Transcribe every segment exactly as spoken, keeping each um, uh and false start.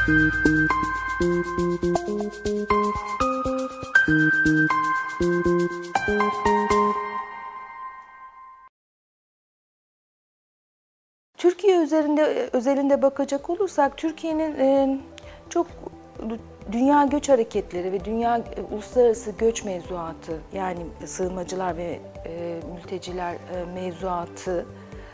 Türkiye üzerinde özelinde bakacak olursak, Türkiye'nin e, çok dünya göç hareketleri ve dünya e, uluslararası göç mevzuatı, yani sığınmacılar ve e, mülteciler e, mevzuatı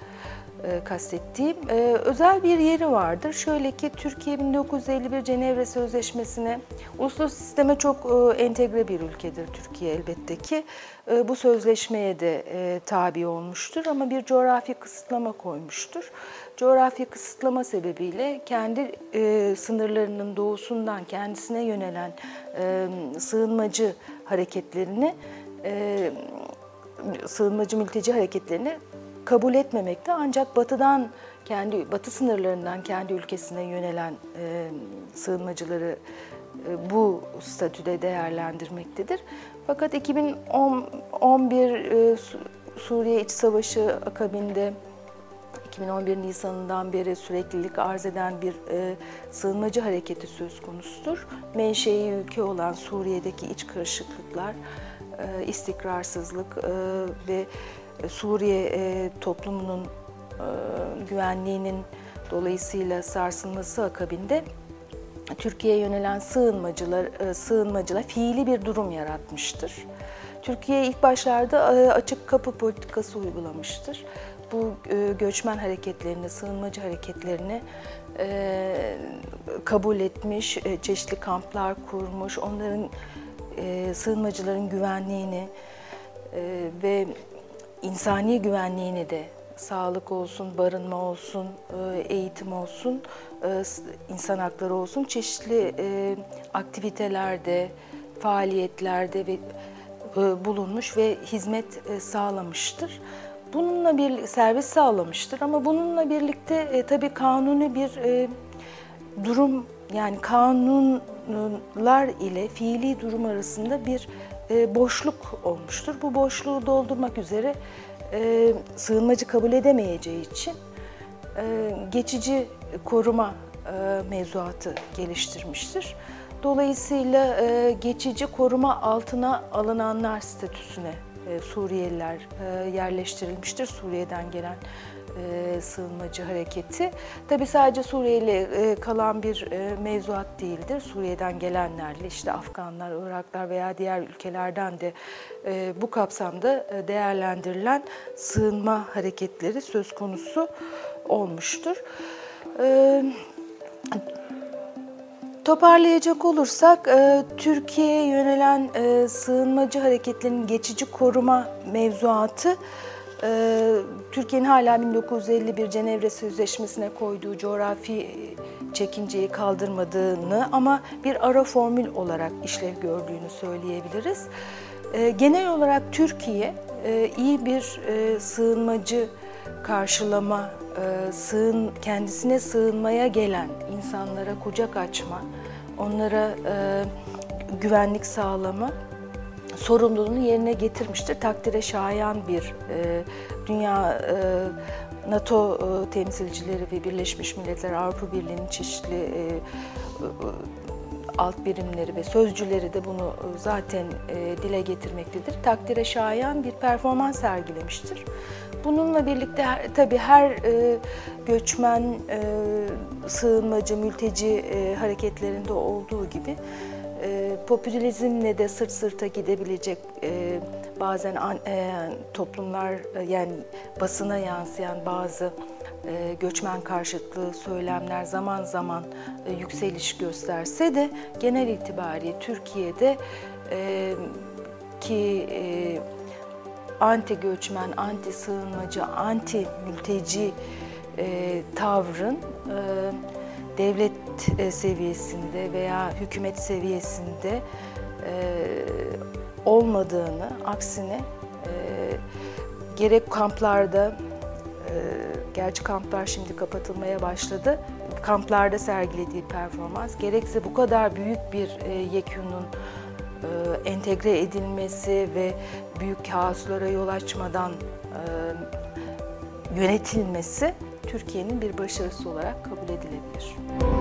e, kastettiğim e, özel bir yeri vardır. Şöyle ki, Türkiye bin dokuz yüz elli bir Cenevre Sözleşmesi'ne, uluslararası sisteme çok e, entegre bir ülkedir Türkiye elbette ki. E, bu sözleşmeye de e, tabi olmuştur ama bir coğrafi kısıtlama koymuştur. Coğrafi kısıtlama sebebiyle kendi e, sınırlarının doğusundan kendisine yönelen e, sığınmacı hareketlerini, e, sığınmacı mülteci hareketlerini kabul etmemekte, ancak batıdan, kendi batı sınırlarından kendi ülkesine yönelen e, sığınmacıları e, bu statüde değerlendirmektedir. Fakat iki bin on bir e, Suriye İç Savaşı akabinde iki bin on bir Nisan'ından beri süreklilik arz eden bir e, sığınmacı hareketi söz konusudur. Menşei ülke olan Suriye'deki iç karışıklıklar, e, istikrarsızlık e, ve Suriye e, toplumunun e, güvenliğinin dolayısıyla sarsılması akabinde Türkiye'ye yönelen sığınmacılar, e, sığınmacılar fiili bir durum yaratmıştır. Türkiye ilk başlarda e, açık kapı politikası uygulamıştır. Bu e, göçmen hareketlerini, sığınmacı hareketlerini e, kabul etmiş, e, çeşitli kamplar kurmuş, onların e, sığınmacıların güvenliğini e, ve insani güvenliğini de, sağlık olsun, barınma olsun, eğitim olsun, insan hakları olsun, çeşitli aktivitelerde, faaliyetlerde ve bulunmuş ve hizmet sağlamıştır. Bununla bir servis sağlamıştır ama bununla birlikte tabii kanuni bir durum, yani kanunlar ile fiili durum arasında bir boşluk olmuştur. Bu boşluğu doldurmak üzere e, sığınmacı kabul edemeyeceği için e, geçici koruma e, mevzuatı geliştirmiştir. Dolayısıyla e, geçici koruma altına alınanlar statüsüne e, Suriyeliler e, yerleştirilmiştir. Suriye'den gelen e, sığınmacı hareketi. Tabii sadece Suriyeli e, kalan bir e, mevzuat değildir. Suriye'den gelenlerle, işte Afganlar, Iraklar veya diğer ülkelerden de e, bu kapsamda e, değerlendirilen sığınma hareketleri söz konusu olmuştur. E, Toparlayacak olursak, e, Türkiye'ye yönelen e, sığınmacı hareketlerinin geçici koruma mevzuatı, e, Türkiye'nin hala bin dokuz yüz elli bir Cenevre Sözleşmesi'ne koyduğu coğrafi çekinceyi kaldırmadığını ama bir ara formül olarak işlev gördüğünü söyleyebiliriz. E, genel olarak Türkiye e, iyi bir e, sığınmacı karşılama, e, sığın, kendisine sığınmaya gelen insanlara kucak açma, onlara e, güvenlik sağlama sorumluluğunu yerine getirmiştir. Takdire şayan bir e, dünya, e, NATO e, temsilcileri ve Birleşmiş Milletler, Avrupa Birliği'nin çeşitli e, e, alt birimleri ve sözcüleri de bunu zaten e, dile getirmektedir. Takdire şayan bir performans sergilemiştir. Bununla birlikte tabii her e, göçmen, e, sığınmacı, mülteci e, hareketlerinde olduğu gibi e, popülizmle de sırt sırta gidebilecek, e, bazen an, e, toplumlar, e, yani basına yansıyan bazı e, göçmen karşıtlığı söylemler zaman zaman e, yükseliş gösterse de genel itibariyle Türkiye'de e, ki e, anti göçmen, anti sığınmacı, anti mülteci e, tavrın e, devlet e, seviyesinde veya hükümet seviyesinde e, olmadığını, aksine e, gerek kamplarda, e, gerçi kamplar şimdi kapatılmaya başladı, kamplarda sergilediği performans, gerekse bu kadar büyük bir e, yekünün e, entegre edilmesi ve büyük kaoslara yol açmadan e, yönetilmesi Türkiye'nin bir başarısı olarak kabul edilebilir.